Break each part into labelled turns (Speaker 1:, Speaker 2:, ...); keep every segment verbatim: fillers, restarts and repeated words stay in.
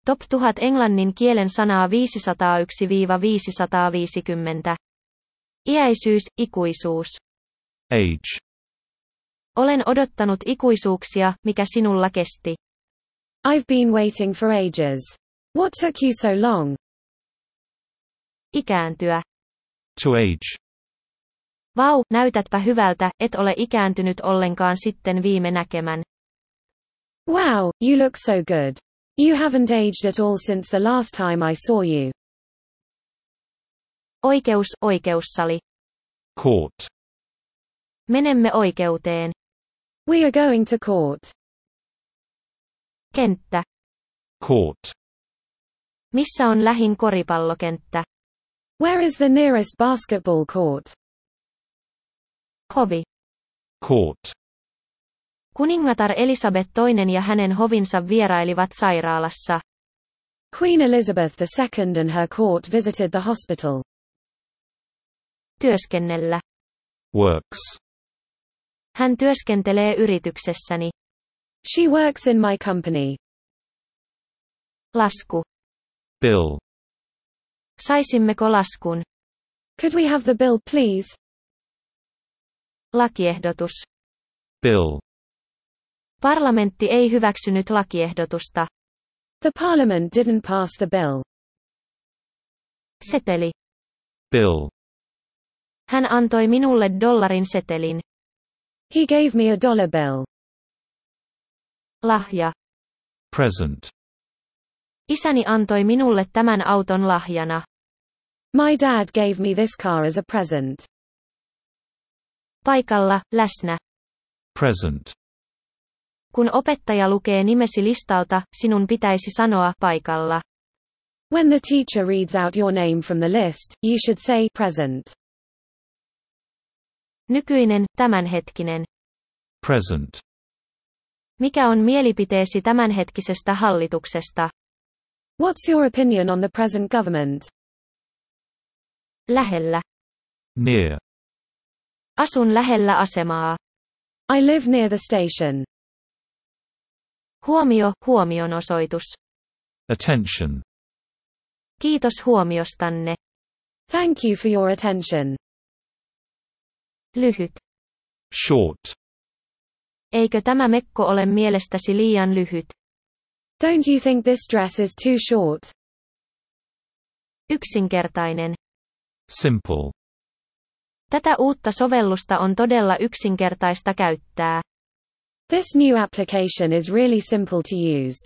Speaker 1: Top tuhat englannin kielen sanaa viisisataayksi viisisataaviisikymmentä. Iäisyys, ikuisuus.
Speaker 2: Age.
Speaker 1: Olen odottanut ikuisuuksia, mikä sinulla kesti.
Speaker 3: I've been waiting for ages. What took you so long?
Speaker 1: Ikääntyä.
Speaker 2: To age.
Speaker 1: Vau, näytätpä hyvältä, et ole ikääntynyt ollenkaan sitten viime näkemän.
Speaker 3: Wow, you look so good. You haven't aged at all since the last time I saw you.
Speaker 1: Oikeus, oikeussali.
Speaker 2: Court.
Speaker 1: Menemme oikeuteen.
Speaker 3: We are going to court.
Speaker 1: Kenttä.
Speaker 2: Court.
Speaker 1: Missä on lähin koripallokenttä?
Speaker 3: Where is the nearest basketball court?
Speaker 1: Hovi.
Speaker 2: Court.
Speaker 1: Kuningatar Elisabeth toinen ja hänen hovinsa vierailivat sairaalassa.
Speaker 3: Queen Elizabeth the Second and her court visited the hospital.
Speaker 1: Työskennellä.
Speaker 2: Works.
Speaker 1: Hän työskentelee yrityksessäni.
Speaker 3: She works in my company.
Speaker 1: Lasku.
Speaker 2: Bill.
Speaker 1: Saisimmeko laskun?
Speaker 3: Could we have the bill, please?
Speaker 1: Lakiehdotus.
Speaker 2: Bill.
Speaker 1: Parlamentti ei hyväksynyt lakiehdotusta.
Speaker 3: The parliament didn't pass the bill.
Speaker 1: Seteli.
Speaker 2: Bill.
Speaker 1: Hän antoi minulle dollarin setelin.
Speaker 3: He gave me a dollar bill.
Speaker 1: Lahja.
Speaker 2: Present.
Speaker 1: Isäni antoi minulle tämän auton lahjana.
Speaker 3: My dad gave me this car as a present.
Speaker 1: Paikalla, läsnä.
Speaker 2: Present.
Speaker 1: Kun opettaja lukee nimesi listalta, sinun pitäisi sanoa paikalla.
Speaker 3: When the teacher reads out your name from the list, you should say present.
Speaker 1: Nykyinen, tämänhetkinen.
Speaker 2: Present.
Speaker 1: Mikä on mielipiteesi tämänhetkisestä hallituksesta?
Speaker 3: What's your opinion on the present government?
Speaker 1: Lähellä.
Speaker 2: Near.
Speaker 1: Asun lähellä asemaa.
Speaker 3: I live near the station.
Speaker 1: Huomio, huomionosoitus.
Speaker 2: Attention.
Speaker 1: Kiitos huomiostanne.
Speaker 3: Thank you for your attention.
Speaker 1: Lyhyt.
Speaker 2: Short.
Speaker 1: Eikö tämä mekko ole mielestäsi liian lyhyt?
Speaker 3: Don't you think this dress is too short?
Speaker 1: Yksinkertainen.
Speaker 2: Simple.
Speaker 1: Tätä uutta sovellusta on todella yksinkertaista käyttää.
Speaker 3: This new application is really simple to use.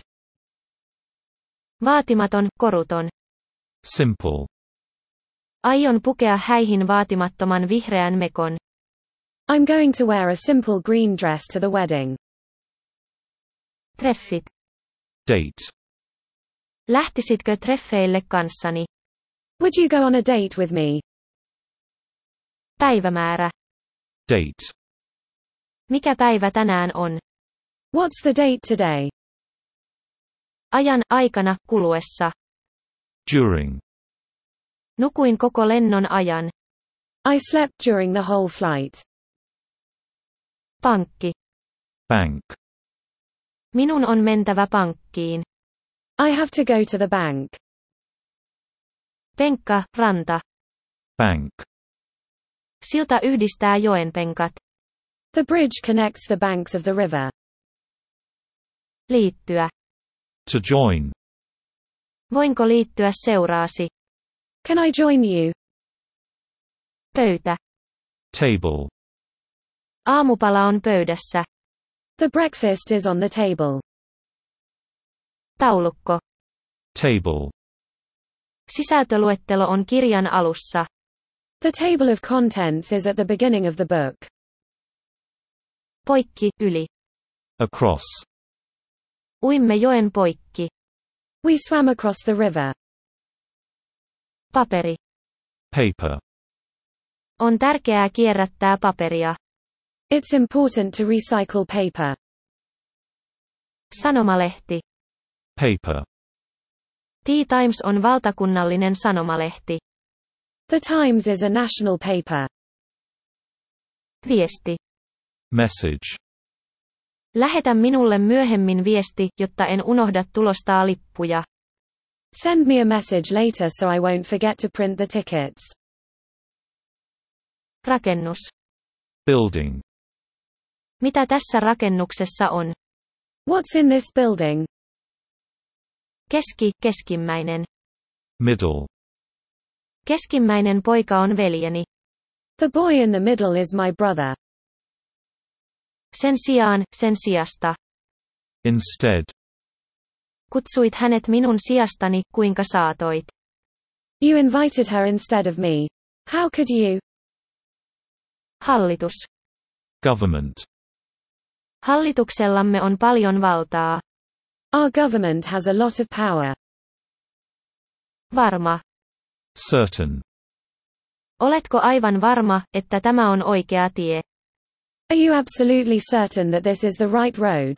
Speaker 1: Vaatimaton, koruton.
Speaker 2: Simple.
Speaker 1: Aion pukea häihin vaatimattoman vihreän mekon.
Speaker 3: I'm going to wear a simple green dress to the wedding.
Speaker 1: Treffit.
Speaker 2: Date.
Speaker 1: Lähtisitkö treffeille kanssani?
Speaker 3: Would you go on a date with me?
Speaker 1: Päivämäärä.
Speaker 2: Date.
Speaker 1: Mikä päivä tänään on?
Speaker 3: What's the date today?
Speaker 1: Ajan, aikana, kuluessa.
Speaker 2: During.
Speaker 1: Nukuin koko lennon ajan.
Speaker 3: I slept during the whole flight.
Speaker 1: Pankki.
Speaker 2: Bank.
Speaker 1: Minun on mentävä pankkiin.
Speaker 3: I have to go to the bank.
Speaker 1: Penkka, ranta.
Speaker 2: Bank.
Speaker 1: Silta yhdistää joenpenkat.
Speaker 3: The bridge connects the banks of the river.
Speaker 1: Liittyä.
Speaker 2: To join.
Speaker 1: Voinko liittyä seuraasi?
Speaker 3: Can I join you?
Speaker 1: Pöytä.
Speaker 2: Table.
Speaker 1: Aamupala on pöydässä.
Speaker 3: The breakfast is on the table.
Speaker 1: Taulukko.
Speaker 2: Table.
Speaker 1: Sisältöluettelo on kirjan alussa.
Speaker 3: The table of contents is at the beginning of the book.
Speaker 1: Poikki, yli.
Speaker 2: Across.
Speaker 1: Uimme joen poikki.
Speaker 3: We swam across the river.
Speaker 1: Paperi.
Speaker 2: Paper.
Speaker 1: On tärkeää kierrättää paperia.
Speaker 3: It's important to recycle paper.
Speaker 1: Sanomalehti.
Speaker 2: Paper.
Speaker 1: The Times on valtakunnallinen sanomalehti.
Speaker 3: The Times is a national paper.
Speaker 1: Viesti.
Speaker 2: Message.
Speaker 1: Lähetä minulle myöhemmin viesti, jotta en unohda tulostaa lippuja.
Speaker 3: Send me a message later so I won't forget to print the tickets.
Speaker 1: Rakennus.
Speaker 2: Building.
Speaker 1: Mitä tässä rakennuksessa on?
Speaker 3: What's in this building?
Speaker 1: Keski, keskimmäinen.
Speaker 2: Middle.
Speaker 1: Keskimmäinen poika on veljeni.
Speaker 3: The boy in the middle is my brother.
Speaker 1: Sen sijaan, sen sijasta.
Speaker 2: Instead.
Speaker 1: Kutsuit hänet minun sijastani, kuinka saatoit?
Speaker 3: You invited her instead of me. How could you?
Speaker 1: Hallitus.
Speaker 2: Government.
Speaker 1: Hallituksellamme on paljon valtaa.
Speaker 3: Our government has a lot of power.
Speaker 1: Varma.
Speaker 2: Certain.
Speaker 1: Oletko aivan varma, että tämä on oikea tie?
Speaker 3: Are you absolutely certain that this is the right road?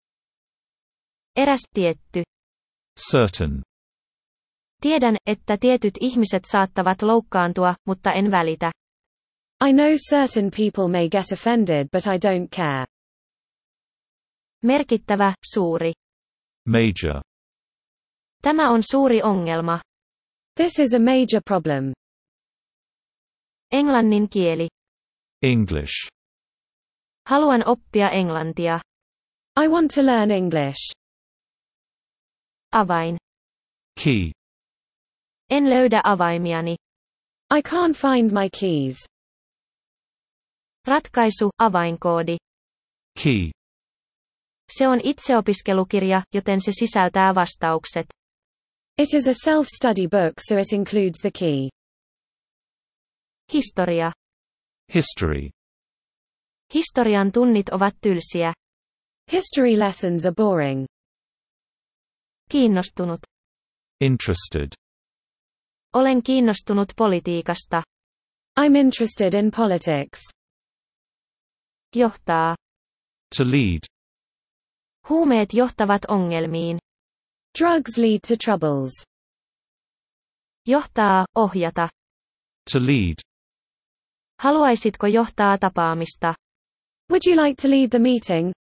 Speaker 1: Eräs tietty.
Speaker 2: Certain.
Speaker 1: Tiedän, että tietyt ihmiset saattavat loukkaantua, mutta en välitä.
Speaker 3: I know certain people may get offended but I don't care.
Speaker 1: Merkittävä, suuri.
Speaker 2: Major.
Speaker 1: Tämä on suuri ongelma.
Speaker 3: This is a major problem.
Speaker 1: Englannin kieli.
Speaker 2: English.
Speaker 1: Haluan oppia englantia.
Speaker 3: I want to learn English.
Speaker 1: Avain.
Speaker 2: Key.
Speaker 1: En löydä avaimiani.
Speaker 3: I can't find my keys.
Speaker 1: Ratkaisu, avainkoodi.
Speaker 2: Key.
Speaker 1: Se on itseopiskelukirja, joten se sisältää vastaukset.
Speaker 3: It is a self-study book so it includes the key.
Speaker 1: Historia.
Speaker 2: History.
Speaker 1: Historian tunnit ovat tylsiä.
Speaker 3: History lessons are boring.
Speaker 1: Kiinnostunut.
Speaker 2: Interested.
Speaker 1: Olen kiinnostunut politiikasta.
Speaker 3: I'm interested in politics.
Speaker 1: Johtaa.
Speaker 2: To lead.
Speaker 1: Huumeet johtavat ongelmiin.
Speaker 3: Drugs lead to troubles.
Speaker 1: Johtaa, ohjata.
Speaker 2: To lead.
Speaker 1: Haluaisitko johtaa tapaamista?
Speaker 3: Would you like to lead the meeting?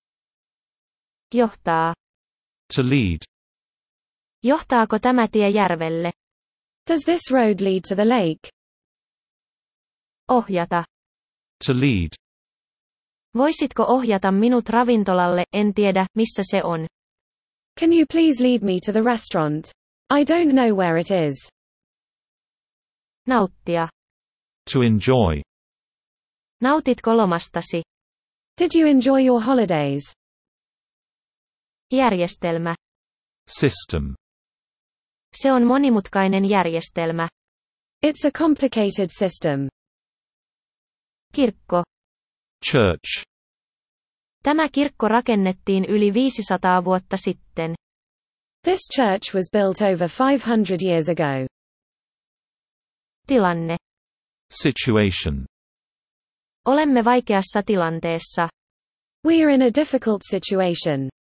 Speaker 1: Johtaa.
Speaker 2: To lead.
Speaker 1: Johtaako tämä tie järvelle?
Speaker 3: Does this road lead to the lake?
Speaker 1: Ohjata.
Speaker 2: To lead.
Speaker 1: Voisitko ohjata minut ravintolalle, en tiedä, missä se on.
Speaker 3: Can you please lead me to the restaurant? I don't know where it is.
Speaker 1: Nauttia.
Speaker 2: To enjoy.
Speaker 1: Nautitko lomastasi?
Speaker 3: Did you enjoy your holidays?
Speaker 1: Järjestelmä.
Speaker 2: System.
Speaker 1: Se on monimutkainen järjestelmä.
Speaker 3: It's a complicated system.
Speaker 1: Kirkko.
Speaker 2: Church.
Speaker 1: Tämä kirkko rakennettiin yli viisisataa vuotta sitten.
Speaker 3: This church was built over five hundred years ago.
Speaker 1: Tilanne.
Speaker 2: Situation.
Speaker 1: Olemme vaikeassa tilanteessa.
Speaker 3: We are in a difficult situation.